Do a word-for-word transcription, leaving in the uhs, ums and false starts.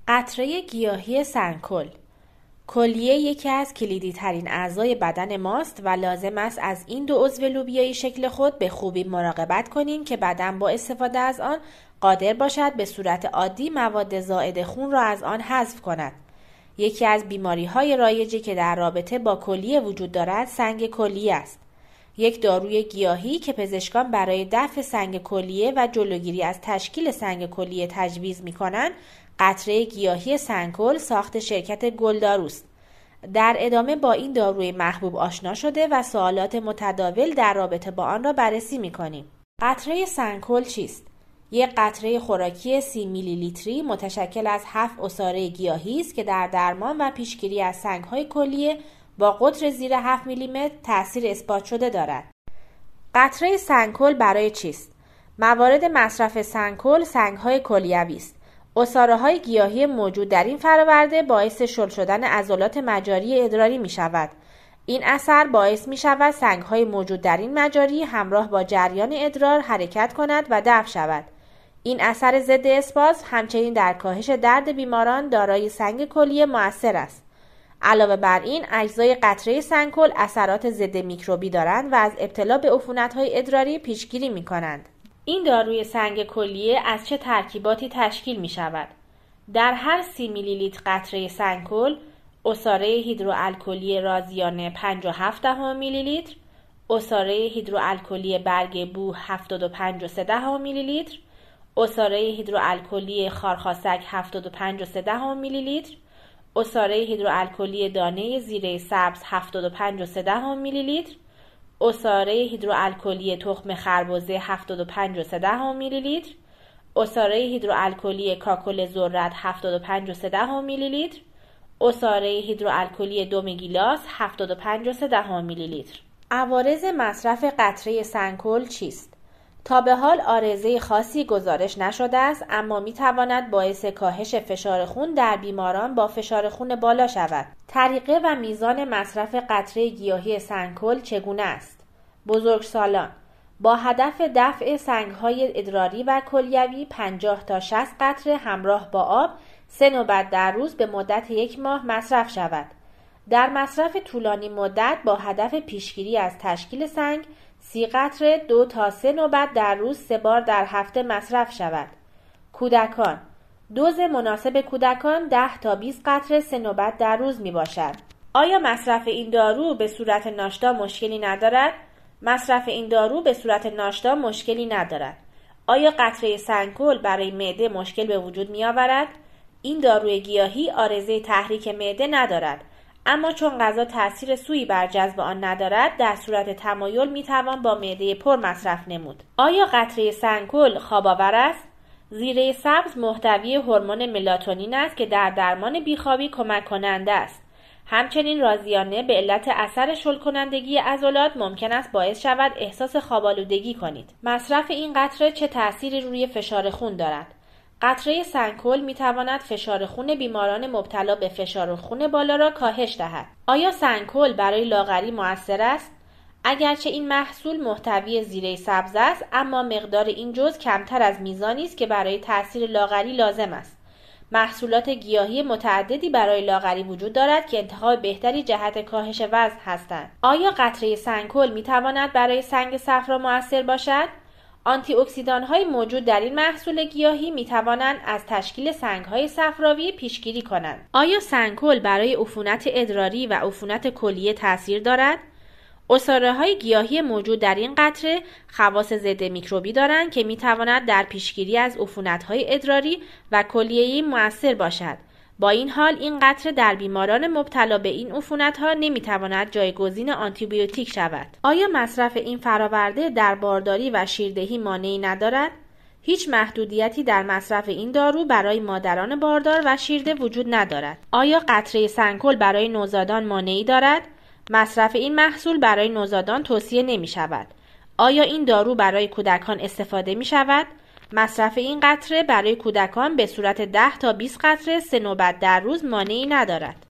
قطره گیاهی سنگکل. کلیه یکی از کلیدی ترین اعضای بدن ماست و لازم است از این دو عضو لوبیایی شکل خود به خوبی مراقبت کنیم که بدن با استفاده از آن قادر باشد به صورت عادی مواد زائد خون را از آن حذف کند. یکی از بیماری‌های رایجی که در رابطه با کلیه وجود دارد سنگ کلیه است. یک داروی گیاهی که پزشکان برای دفع سنگ کلیه و جلوگیری از تشکیل سنگ کلیه تجویز می‌کنند، قطره گیاهی سنگکل ساخت شرکت گلداروست. در ادامه با این داروی محبوب آشنا شده و سوالات متداول در رابطه با آن را بررسی می‌کنیم. قطره سنگکل چیست؟ یک قطره خوراکی سی میلی لیتری متشکل از هفت عصاره گیاهی است که در درمان و پیشگیری از سنگ‌های کلیه با قطر زیر هفت میلیمتر تأثیر اثبات شده دارد. قطره سنگکل برای چیست؟ موارد مصرف سنگکل سنگ‌های کلیوی است. عصاره‌های گیاهی موجود در این فراورده باعث شل شدن عضلات مجاری ادراری می شود. این اثر باعث می شود سنگ‌های موجود در این مجاری همراه با جریان ادرار حرکت کند و دفع شود. این اثر ضد اسپازم همچنین در کاهش درد بیماران دارای سنگ کلیه مؤثر است. علاوه بر این، اجزای قطره سنگکل اثرات ضد میکروبی دارند و از ابتلا به عفونت‌های ادراری پیشگیری می‌کنند. این داروی سنگ کلیه از چه ترکیباتی تشکیل می شود؟ در هر سی میلی لیتر قطره سنگکل، عصاره هیدروالکلی رازیانه پنج و هفت دهم میلی لیتر، عصاره هیدروالکلی برگ بو هفتاد و پنج و سه دهم میلی لیتر، عصاره هیدروالکلی خارخاسک هفتاد و پنج و سه دهم میلی لیتر، عصاره هیدروالکلی دانه زیره سبز هفتاد و پنج و سه دهم میلی لیتر، عصاره هیدروالکلی تخم خربزه هفتاد و پنج و سه دهم میلی لیتر، عصاره هیدروالکلی کاکل ذرت هفتاد و پنج و سه دهم میلی لیتر، عصاره هیدروالکلی دم گیلاس هفتاد و پنج و سه دهم میلی لیتر. عوارض مصرف قطره سنگکل چیست؟ تا به حال عارضه خاصی گزارش نشده است، اما می تواند باعث کاهش فشار خون در بیماران با فشار خون بالا شود. طریقه و میزان مصرف قطره گیاهی سنگکل چگونه است؟ بزرگسالان با هدف دفع سنگ‌های ادراری و کلیوی پنجاه تا شصت قطره همراه با آب سه نوبت در روز به مدت یک ماه مصرف شود. در مصرف طولانی مدت با هدف پیشگیری از تشکیل سنگ سی قطره دو تا سه نوبت در روز سه بار در هفته مصرف شود. کودکان دوز مناسب کودکان ده تا بیست قطره سه نوبت در روز می باشد. آیا مصرف این دارو به صورت ناشتا مشکلی ندارد؟ مصرف این دارو به صورت ناشتا مشکلی ندارد. آیا قطره سنگکل برای معده مشکل به وجود می آورد؟ این داروی گیاهی عارضه تحریک معده ندارد، اما چون غذا تأثیر سویی بر جذب آن ندارد، در صورت تمایل می توان با معده پر مصرف نمود. آیا قطره سنگکل خواب‌آور است؟ زیره سبز محتوی هورمون ملاتونین است که در درمان بیخوابی کمک کننده است. همچنین رازیانه به علت اثر شل کنندگی عضلات ممکن است باعث شود احساس خواب‌آلودگی کنید. مصرف این قطره چه تأثیری روی فشار خون دارد؟ قطره سنگکل می تواند فشار خون بیماران مبتلا به فشار خون بالا را کاهش دهد. آیا سنگکل برای لاغری مؤثر است؟ اگرچه این محصول محتوی زیره سبز است، اما مقدار این جزء کمتر از میزانی است که برای تأثیر لاغری لازم است. محصولات گیاهی متعددی برای لاغری وجود دارد که انتخاب بهتری جهت کاهش وزن هستند. آیا قطره سنگکل می تواند برای سنگ صفرا مؤثر باشد؟ آنتی اکسیدان های موجود در این محصول گیاهی می توانند از تشکیل سنگ های صفراوی پیشگیری کنند. آیا سنگکل برای عفونت ادراری و عفونت کلیه تاثیر دارد؟ عصاره های گیاهی موجود در این قطره خواص ضد میکروبی دارند که می تواند در پیشگیری از عفونت های ادراری و کلیه‌ای مؤثر باشد. با این حال این قطره در بیماران مبتلا به این عفونت‌ها نمی‌تواند جایگزین آنتیبیوتیک شود. آیا مصرف این فراورده در بارداری و شیردهی مانعی ندارد؟ هیچ محدودیتی در مصرف این دارو برای مادران باردار و شیرده وجود ندارد. آیا قطره سنگکل برای نوزادان مانعی دارد؟ مصرف این محصول برای نوزادان توصیه نمی‌شود. آیا این دارو برای کودکان استفاده می‌شود؟ مصرف این قطره برای کودکان به صورت ده تا بیست قطره سه نوبت در روز مانعی ندارد.